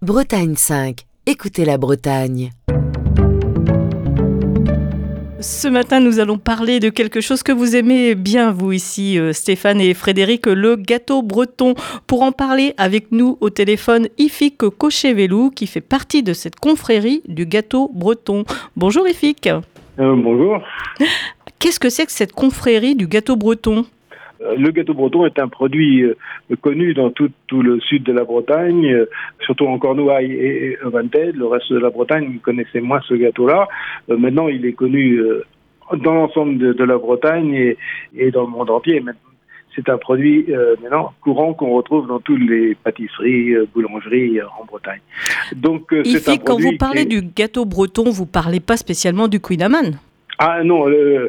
Bretagne 5. Écoutez la Bretagne. Ce matin, nous allons parler de quelque chose que vous aimez bien, vous ici, Stéphane et Frédéric, le gâteau breton. Pour en parler avec nous au téléphone, Ifik Cochevelou, qui fait partie de cette confrérie du gâteau breton. Bonjour Ifik. Bonjour. Qu'est-ce que c'est que cette confrérie du gâteau breton ? Le gâteau breton est un produit connu dans tout le sud de la Bretagne, surtout en Cornouailles et Ventel. Le reste de la Bretagne connaissait moins ce gâteau-là. Maintenant, il est connu dans l'ensemble de la Bretagne et dans le monde entier. C'est un produit maintenant courant qu'on retrouve dans toutes les pâtisseries, boulangeries en Bretagne. Donc, c'est un produit. Quand vous parlez du gâteau breton, vous ne parlez pas spécialement du Queen Amman ? Ah non,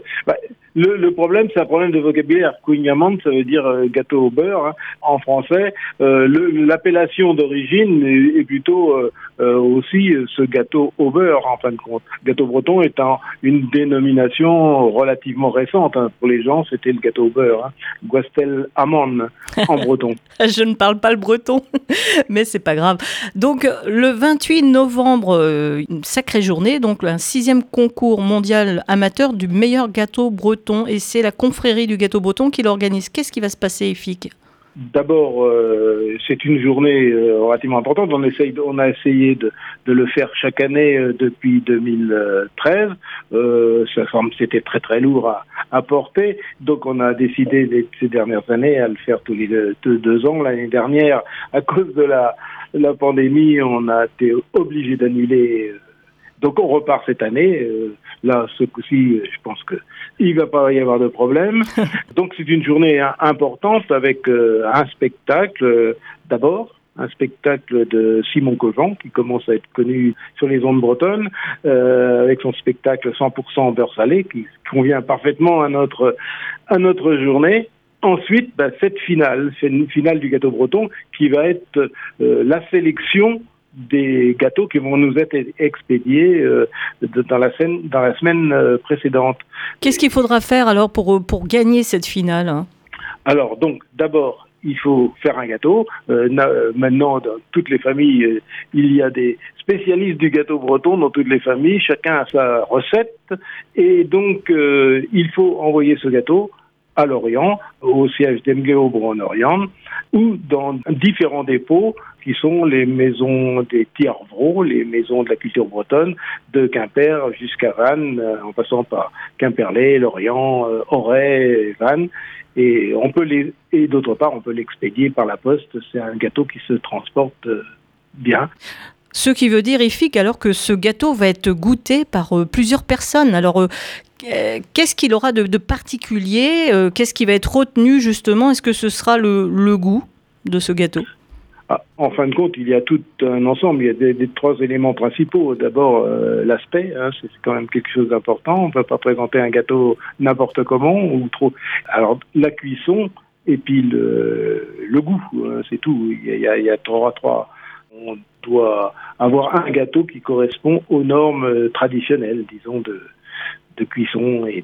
le problème, c'est un problème de vocabulaire. Kouign-amann, ça veut dire gâteau au beurre, hein, en français. L'appellation d'origine est plutôt aussi ce gâteau au beurre, en fin de compte. Gâteau breton étant une dénomination relativement récente. Hein. Pour les gens, c'était le gâteau au beurre. Hein. Gwastel Amann, en breton. Je ne parle pas le breton, mais c'est pas grave. Donc, le 28 novembre, une sacrée journée, donc un 6e concours mondial amateur du meilleur gâteau breton. Et c'est la confrérie du gâteau breton qui l'organise. Qu'est-ce qui va se passer, Ifik ? D'abord, c'est une journée relativement importante. On a essayé de le faire chaque année depuis 2013. C'était très très lourd à porter. Donc on a décidé ces dernières années à le faire tous les deux ans. L'année dernière, à cause de la pandémie, on a été obligé d'annuler. Donc on repart cette année. Là, ce coup-ci, je pense qu'il ne va pas y avoir de problème. Donc c'est une journée importante avec un spectacle d'abord. Un spectacle de Simon Cogent, qui commence à être connu sur les ondes bretonnes, avec son spectacle 100% beurre salé, qui convient parfaitement à notre journée. Ensuite, cette finale, c'est une finale du gâteau breton qui va être la sélection des gâteaux qui vont nous être expédiés dans la semaine précédente. Qu'est-ce qu'il faudra faire alors pour gagner cette finale, hein ? Alors, donc, d'abord, il faut faire un gâteau. Maintenant, dans toutes les familles, il y a des spécialistes du gâteau breton dans toutes les familles. Chacun a sa recette. Et donc, il faut envoyer ce gâteau à Lorient, au siège d'Emgeo en Orient, ou dans différents dépôts qui sont les maisons des Thiervreau, les maisons de la culture bretonne, de Quimper jusqu'à Vannes, en passant par Quimperlé, Lorient, Auray, Vannes. Et d'autre part, on peut l'expédier par la poste. C'est un gâteau qui se transporte bien. Ce qui veut dire, Ifik, alors que ce gâteau va être goûté par plusieurs personnes. Alors, qu'est-ce qu'il aura de particulier ? Qu'est-ce qui va être retenu, justement ? Est-ce que ce sera le goût de ce gâteau ? En fin de compte, il y a tout un ensemble. Il y a des 3 éléments principaux. D'abord, l'aspect, hein, c'est quand même quelque chose d'important. On ne peut pas présenter un gâteau n'importe comment ou trop. Alors, la cuisson et puis le goût, hein, c'est tout. Il y a 3. On doit avoir un gâteau qui correspond aux normes traditionnelles, disons, de cuisson et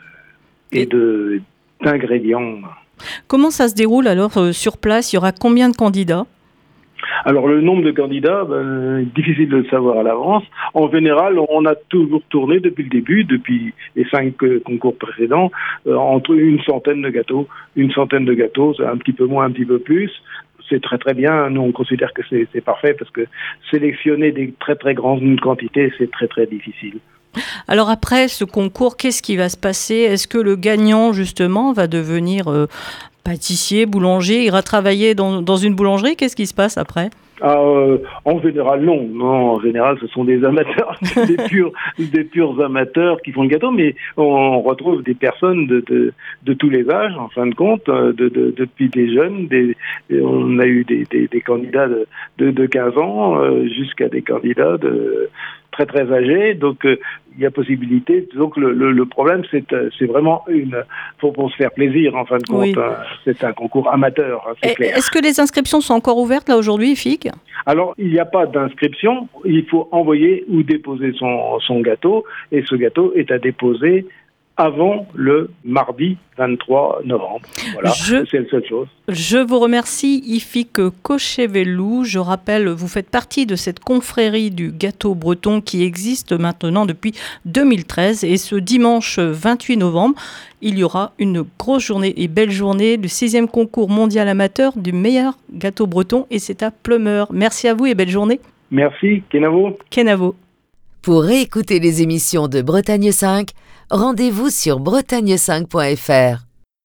d'ingrédients. Comment ça se déroule alors sur place ? Il y aura combien de candidats ? Alors le nombre de candidats, difficile de le savoir à l'avance. En général, on a toujours tourné depuis le début, depuis les 5 concours précédents, entre une centaine de gâteaux. Une centaine de gâteaux, c'est un petit peu moins, un petit peu plus. C'est très très bien. Nous, on considère que c'est parfait parce que sélectionner des très très grandes quantités, c'est très très difficile. Alors après ce concours, qu'est-ce qui va se passer ? Est-ce que le gagnant, justement, va devenir pâtissier, boulanger, ira travailler dans une boulangerie ? Qu'est-ce qui se passe après ? En général, non. En général, ce sont des amateurs, des purs amateurs qui font le gâteau, mais on retrouve des personnes de tous les âges, en fin de compte, depuis des jeunes. On a eu des candidats de 15 ans jusqu'à des candidats de très très âgés, donc il y a possibilité. Donc le problème, c'est vraiment pour se faire plaisir, en fin de compte. Oui. C'est un concours amateur, hein, c'est clair. Est-ce que les inscriptions sont encore ouvertes là aujourd'hui, Ifik ? Alors, il n'y a pas d'inscription. Il faut envoyer ou déposer son gâteau, et ce gâteau est à déposer avant le mardi 23 novembre. Voilà, c'est la seule chose. Je vous remercie, Ifik Kochevelou. Je rappelle, vous faites partie de cette confrérie du gâteau breton qui existe maintenant depuis 2013. Et ce dimanche 28 novembre, il y aura une grosse journée et belle journée du 6e concours mondial amateur du meilleur gâteau breton. Et c'est à Pleumeur. Merci à vous et belle journée. Merci, Kenavo. Kenavo. Pour réécouter les émissions de Bretagne 5, rendez-vous sur bretagne5.fr.